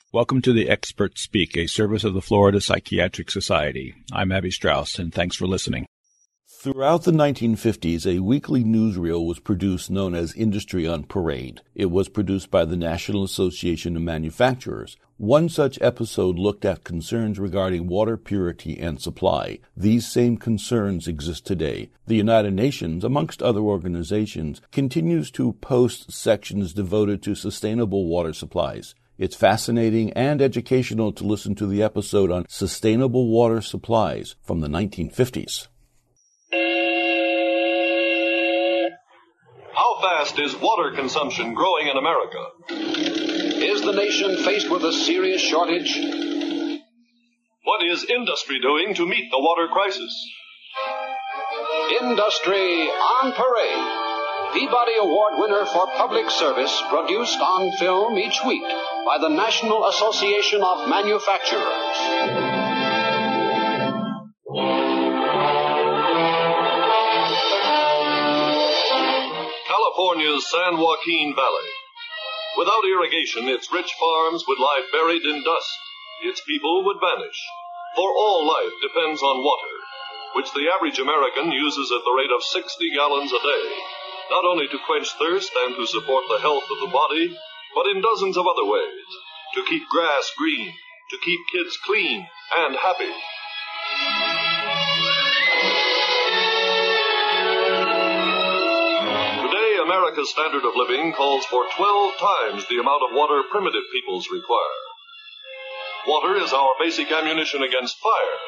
Welcome to the Experts Speak, a service of the Florida Psychiatric Society. I'm Abby Strauss, and thanks for listening. Throughout the 1950s, a weekly newsreel was produced known as Industry on Parade. It was produced by the National Association of Manufacturers. One such episode looked at concerns regarding water purity and supply. These same concerns exist today. The United Nations, amongst other organizations, continues to post sections devoted to sustainable water supplies. It's fascinating and educational to listen to the episode on sustainable water supplies from the 1950s. How fast is water consumption growing in America? Is the nation faced with a serious shortage? What is industry doing to meet the water crisis? Industry on Parade. Peabody Award winner for public service, produced on film each week by the National Association of Manufacturers. California's San Joaquin Valley. Without irrigation, its rich farms would lie buried in dust. Its people would vanish. For all life depends on water, which the average American uses at the rate of 60 gallons a day, not only to quench thirst and to support the health of the body, but in dozens of other ways, to keep grass green, to keep kids clean and happy. America's standard of living calls for 12 times the amount of water primitive peoples require. Water is our basic ammunition against fire.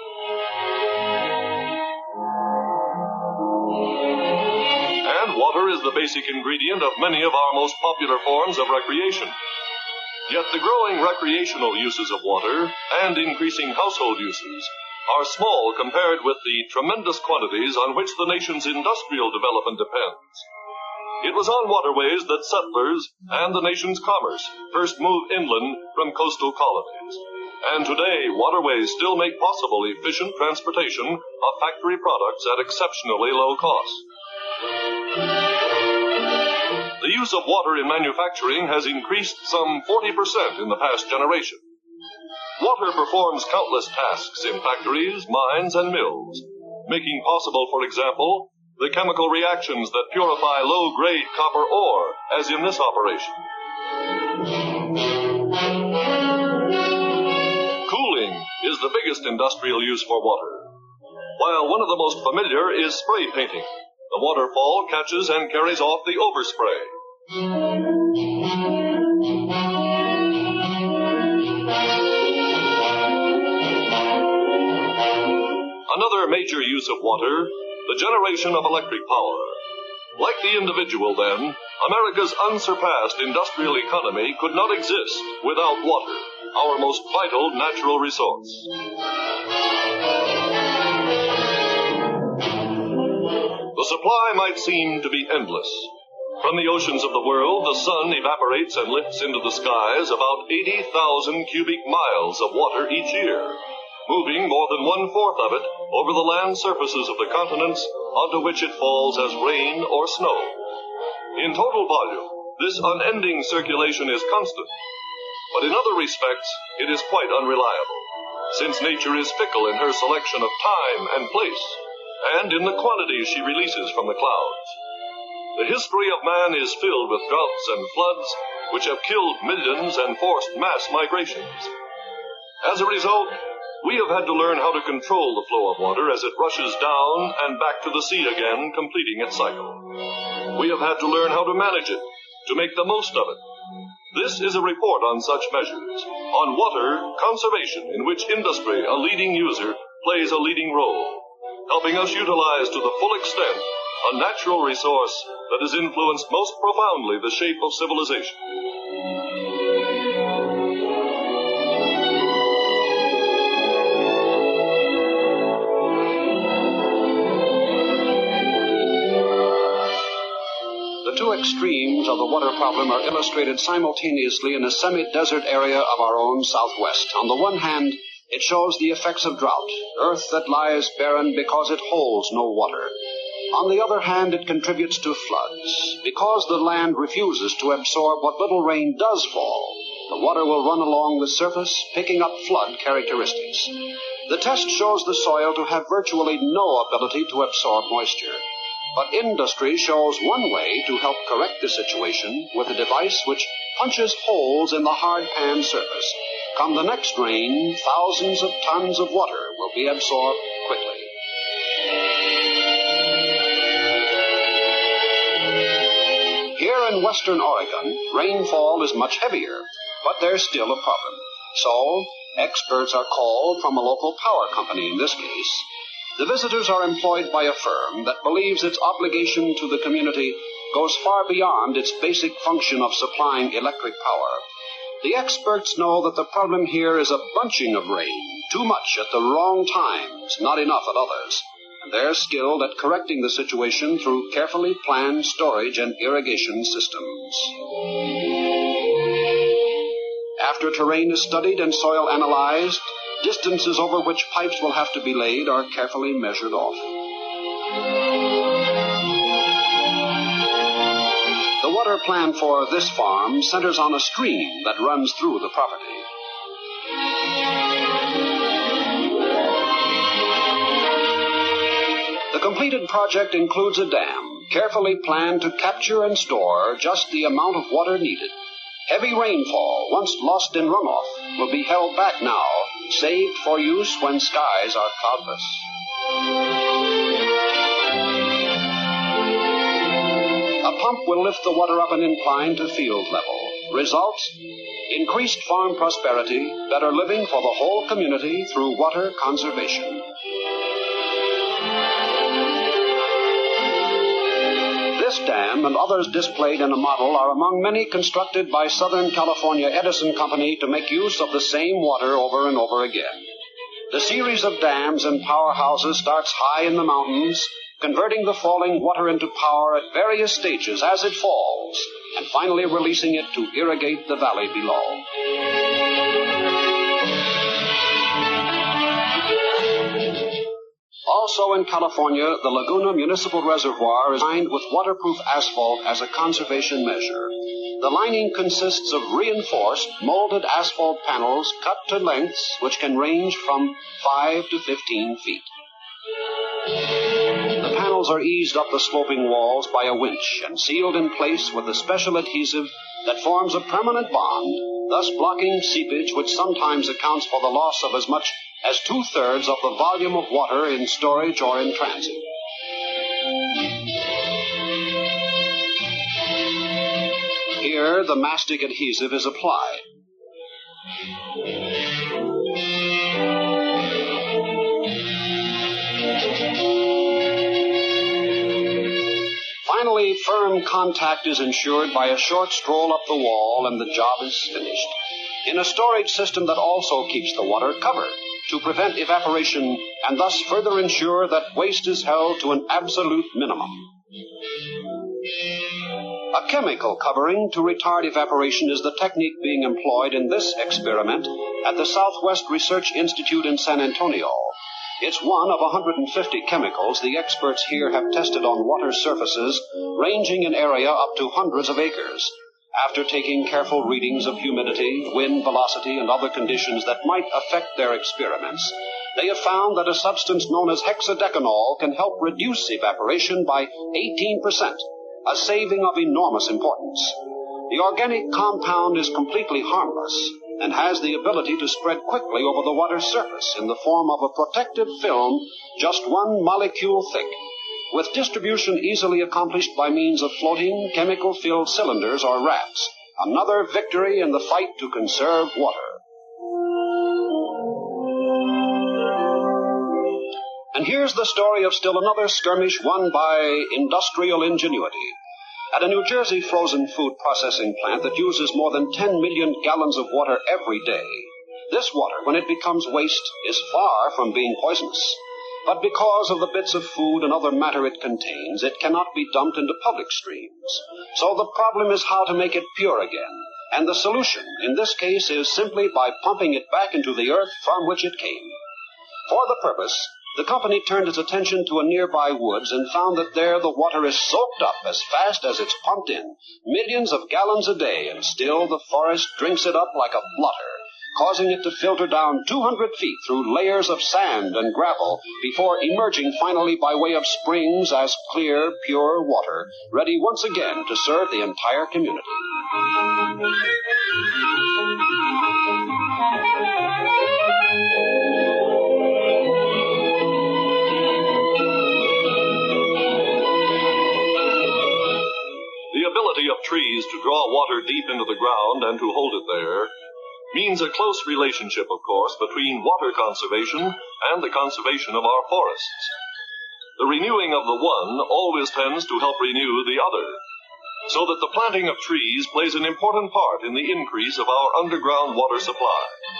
And water is the basic ingredient of many of our most popular forms of recreation. Yet the growing recreational uses of water and increasing household uses are small compared with the tremendous quantities on which the nation's industrial development depends. It was on waterways that settlers and the nation's commerce first moved inland from coastal colonies. And today, waterways still make possible efficient transportation of factory products at exceptionally low cost. The use of water in manufacturing has increased some 40% in the past generation. Water performs countless tasks in factories, mines, and mills, making possible, for example, the chemical reactions that purify low-grade copper ore, as in this operation. Cooling is the biggest industrial use for water, while one of the most familiar is spray painting. The waterfall catches and carries off the overspray. Another major use of water, the generation of electric power. Like the individual, then, America's unsurpassed industrial economy could not exist without water, our most vital natural resource. The supply might seem to be endless. From the oceans of the world, the sun evaporates and lifts into the skies about 80,000 cubic miles of water each year, moving more than 1/4 of it over the land surfaces of the continents onto which it falls as rain or snow. In total volume, this unending circulation is constant, but in other respects, it is quite unreliable, since nature is fickle in her selection of time and place, and in the quantities she releases from the clouds. The history of man is filled with droughts and floods, which have killed millions and forced mass migrations. As a result, we have had to learn how to control the flow of water as it rushes down and back to the sea again, completing its cycle. We have had to learn how to manage it, to make the most of it. This is a report on such measures, on water conservation, in which industry, a leading user, plays a leading role, helping us utilize to the full extent a natural resource that has influenced most profoundly the shape of civilization. The two extremes of the water problem are illustrated simultaneously in a semi-desert area of our own Southwest. On the one hand, it shows the effects of drought, earth that lies barren because it holds no water. On the other hand, it contributes to floods, because the land refuses to absorb what little rain does fall. The water will run along the surface, picking up flood characteristics. The test shows the soil to have virtually no ability to absorb moisture. But industry shows one way to help correct the situation with a device which punches holes in the hard pan surface. Come the next rain, thousands of tons of water will be absorbed quickly. Here in western Oregon, rainfall is much heavier, but there's still a problem. So, experts are called from a local power company in this case. The visitors are employed by a firm that believes its obligation to the community goes far beyond its basic function of supplying electric power. The experts know that the problem here is a bunching of rain, too much at the wrong times, not enough at others. And they're skilled at correcting the situation through carefully planned storage and irrigation systems. After terrain is studied and soil analyzed, distances over which pipes will have to be laid are carefully measured off. The water plan for this farm centers on a stream that runs through the property. The completed project includes a dam, carefully planned to capture and store just the amount of water needed. Heavy rainfall, once lost in runoff, will be held back now, saved for use when skies are cloudless. A pump will lift the water up an incline to field level. Result? Increased farm prosperity, better living for the whole community through water conservation. This dam and others displayed in a model are among many constructed by Southern California Edison Company to make use of the same water over and over again. The series of dams and powerhouses starts high in the mountains, converting the falling water into power at various stages as it falls, and finally releasing it to irrigate the valley below. Also in California, the Laguna Municipal Reservoir is lined with waterproof asphalt as a conservation measure. The lining consists of reinforced, molded asphalt panels cut to lengths which can range from 5 to 15 feet. The panels are eased up the sloping walls by a winch and sealed in place with a special adhesive that forms a permanent bond, thus blocking seepage, which sometimes accounts for the loss of as much as 2/3 of the volume of water in storage or in transit. Here, the mastic adhesive is applied. Finally, firm contact is ensured by a short stroll up the wall, and the job is finished. In a storage system that also keeps the water covered to prevent evaporation and thus further ensure that waste is held to an absolute minimum. A chemical covering to retard evaporation is the technique being employed in this experiment at the Southwest Research Institute in San Antonio. It's one of 150 chemicals the experts here have tested on water surfaces ranging in area up to hundreds of acres. After taking careful readings of humidity, wind velocity, and other conditions that might affect their experiments, they have found that a substance known as hexadecanol can help reduce evaporation by 18%, a saving of enormous importance. The organic compound is completely harmless and has the ability to spread quickly over the water's surface in the form of a protective film just one molecule thick, with distribution easily accomplished by means of floating, chemical-filled cylinders or rafts. Another victory in the fight to conserve water. And here's the story of still another skirmish won by industrial ingenuity. At a New Jersey frozen food processing plant that uses more than 10 million gallons of water every day, this water, when it becomes waste, is far from being poisonous. But because of the bits of food and other matter it contains, it cannot be dumped into public streams. So the problem is how to make it pure again. And the solution, in this case, is simply by pumping it back into the earth from which it came. For the purpose, the company turned its attention to a nearby woods and found that there the water is soaked up as fast as it's pumped in, millions of gallons a day, and still the forest drinks it up like a blotter, causing it to filter down 200 feet through layers of sand and gravel before emerging finally by way of springs as clear, pure water, ready once again to serve the entire community. The ability of trees to draw water deep into the ground and to hold it there means a close relationship, of course, between water conservation and the conservation of our forests. The renewing of the one always tends to help renew the other, so that the planting of trees plays an important part in the increase of our underground water supply.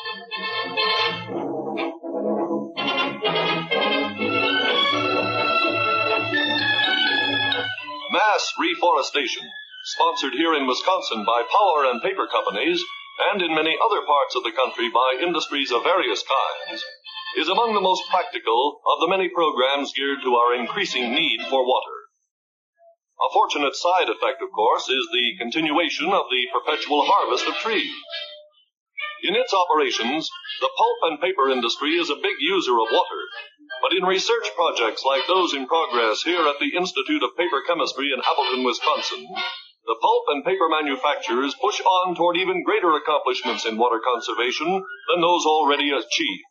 Mass reforestation, sponsored here in Wisconsin by power and paper companies, and in many other parts of the country by industries of various kinds, is among the most practical of the many programs geared to our increasing need for water. A fortunate side effect, of course, is the continuation of the perpetual harvest of trees. In its operations, the pulp and paper industry is a big user of water, but in research projects like those in progress here at the Institute of Paper Chemistry in Appleton, Wisconsin, the pulp and paper manufacturers push on toward even greater accomplishments in water conservation than those already achieved.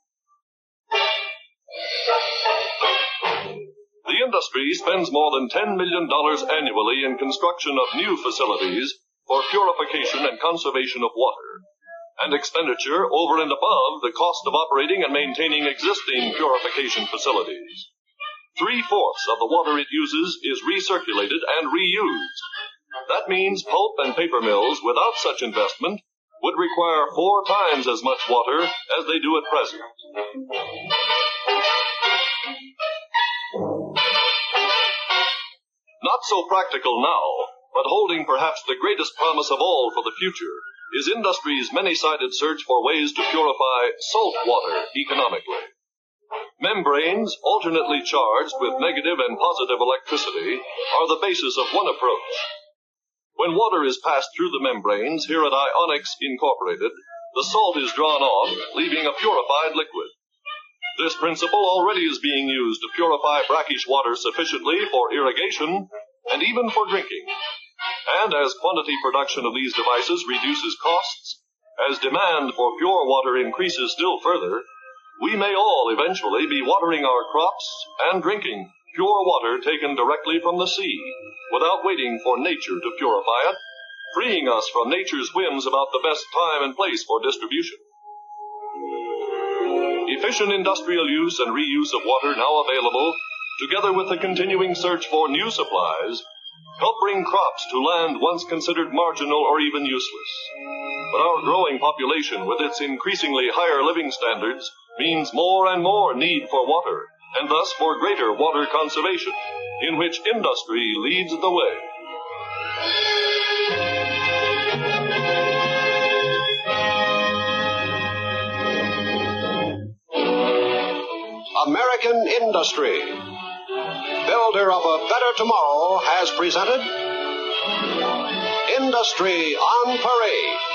The industry spends more than $10 million annually in construction of new facilities for purification and conservation of water, and expenditure over and above the cost of operating and maintaining existing purification facilities. 3/4 of the water it uses is recirculated and reused. That means pulp and paper mills without such investment would require 4 times as much water as they do at present. Not so practical now, but holding perhaps the greatest promise of all for the future, is industry's many-sided search for ways to purify salt water economically. Membranes, alternately charged with negative and positive electricity, are the basis of one approach. When water is passed through the membranes here at Ionics Incorporated, the salt is drawn off, leaving a purified liquid. This principle already is being used to purify brackish water sufficiently for irrigation and even for drinking. And as quantity production of these devices reduces costs, as demand for pure water increases still further, we may all eventually be watering our crops and drinking pure water taken directly from the sea, without waiting for nature to purify it, freeing us from nature's whims about the best time and place for distribution. Efficient industrial use and reuse of water now available, together with the continuing search for new supplies, help bring crops to land once considered marginal or even useless. But our growing population, with its increasingly higher living standards, means more and more need for water, and thus for greater water conservation, in which industry leads the way. American Industry, builder of a better tomorrow, has presented Industry on Parade.